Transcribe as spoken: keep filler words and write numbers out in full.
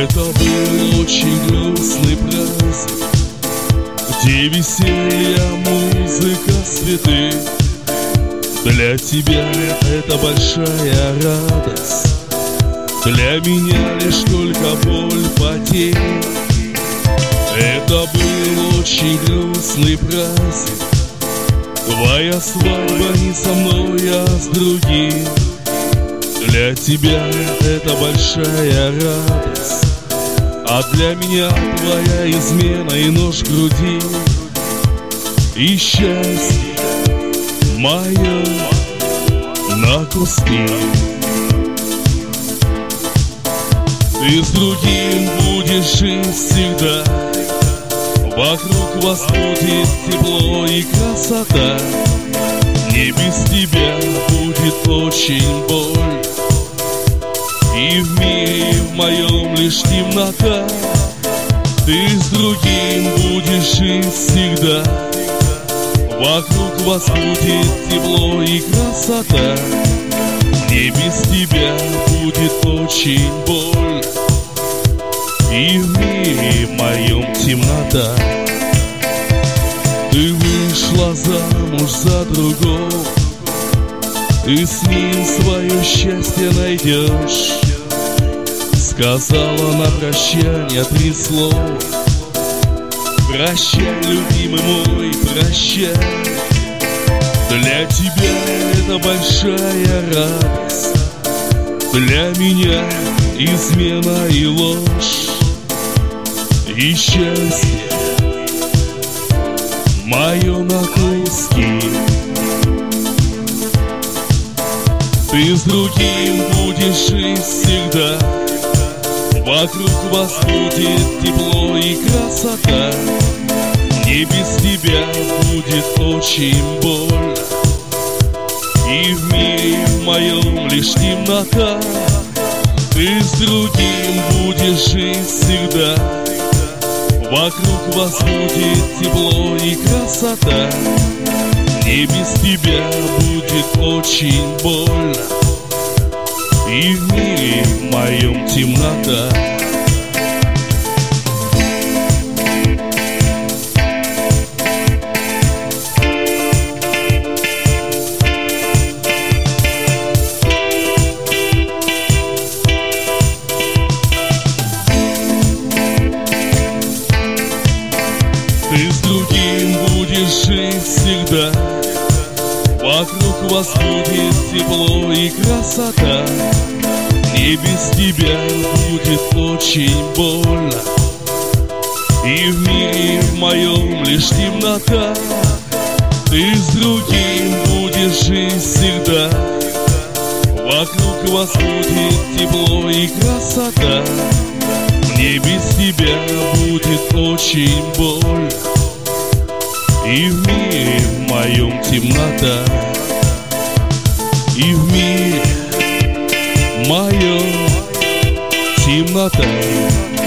Это был очень грустный праздник, где веселье, музыка, цветы. Для тебя это большая радость, для меня лишь только боль, потерь. Это был очень грустный праздник, твоя свадьба не со мной, а с другим. Для тебя это большая радость, а для меня твоя измена и нож в груди. И счастье мое на куски. Ты с другим будешь жить всегда, вокруг вас будет тепло и красота. Не без тебя будет очень больно, и в мире в моем лишь темнота. Ты с другим будешь жить всегда, вокруг вас будет тепло и красота. Мне без тебя будет очень больно, и в мире моем темнота. Ты вышла замуж за другого, ты с ним свое счастье найдешь. Сказала на прощание три слова: прощай, любимый мой, прощай. Для тебя это большая радость, для меня измена и ложь. И счастье мое на куски. Ты с другим будешь жить всегда, вокруг вас будет тепло и красота. Мне без тебя будет очень больно, и в мире в моем лишь темнота. Ты с другим будешь жить всегда, вокруг вас будет тепло и красота. Мне без тебя будет очень больно, и в мире в моем темнота. Ты с другим будешь жить всегда, вокруг вас будет тепло и красота. Мне без тебя будет очень больно, и в мире в моем лишь темнота. Ты с другим будешь жить всегда, вокруг вас будет тепло и красота. Мне без тебя будет очень больно, и в мире в моем темнота. И в мире моем темнота.